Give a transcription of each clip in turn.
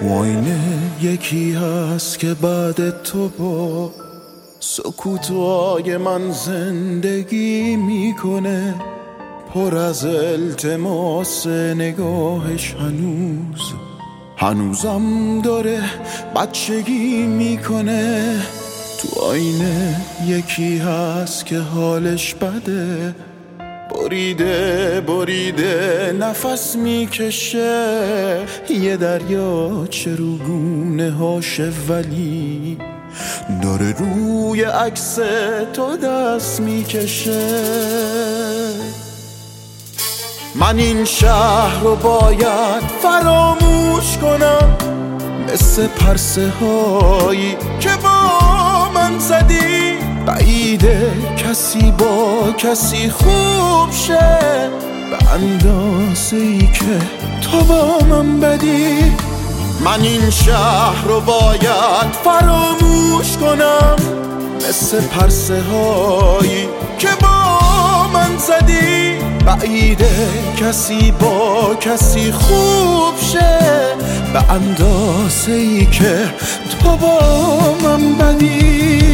تو آینه یکی هست که بعد تو با سکوتای من زندگی میکنه، پر از التماس نگاهش هنوزم داره بچگی میکنه. تو آینه یکی هست که حالش بده، بریده نفس میکشه، یه دریا چروگونه هاشه ولی داره روی عکس تو دست میکشه. من این شهر رو باید فراموش کنم، مثل پرسه هایی که با من زدی، بعیده کسی با کسی خوب شه به اندازه ای که تو با من بدی. من این شهر رو باید فراموش کنم، مثل پرسه هایی که با من زدی، بعیده کسی با کسی خوب شه به اندازه ای که تو با من بدی.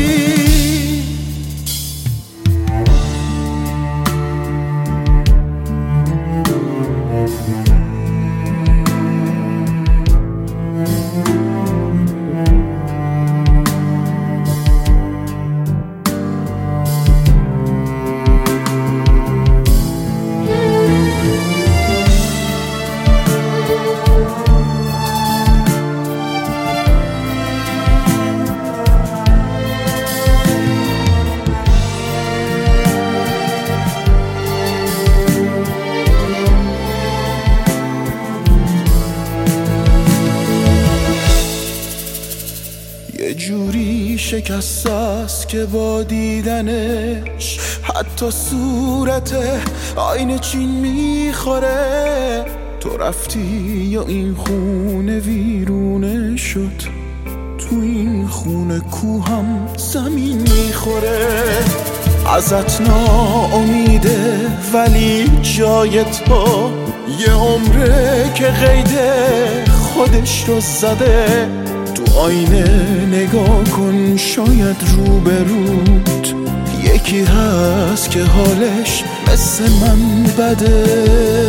یه جوری شکست است که با دیدنش حتی صورت آینه چین میخوره. تو رفتی یا این خونه ویرونه شد، تو این خونه کوهم زمین میخوره. ازت ناامیده ولی جای تو یه عمره که قیده خودش رو زده. تو آینه نگاه کن، شاید روبروت یکی هست که حالش مثل من بده.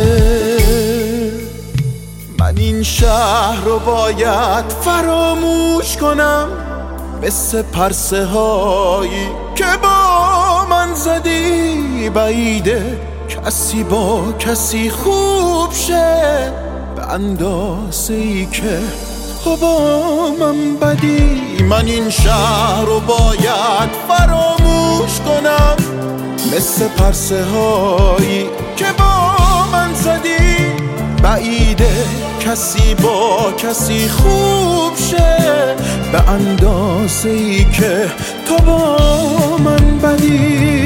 من این شهر رو باید فراموش کنم، مثل پرسه هایی که با من زدی، بعیده کسی با کسی خوب شه به اندازه ای که تو با من بدی. من این شهر رو باید فراموش کنم، مثل پرسه هایی که با من زدی، بعیده کسی با کسی خوب شه به اندازه ای که تو با من بدی.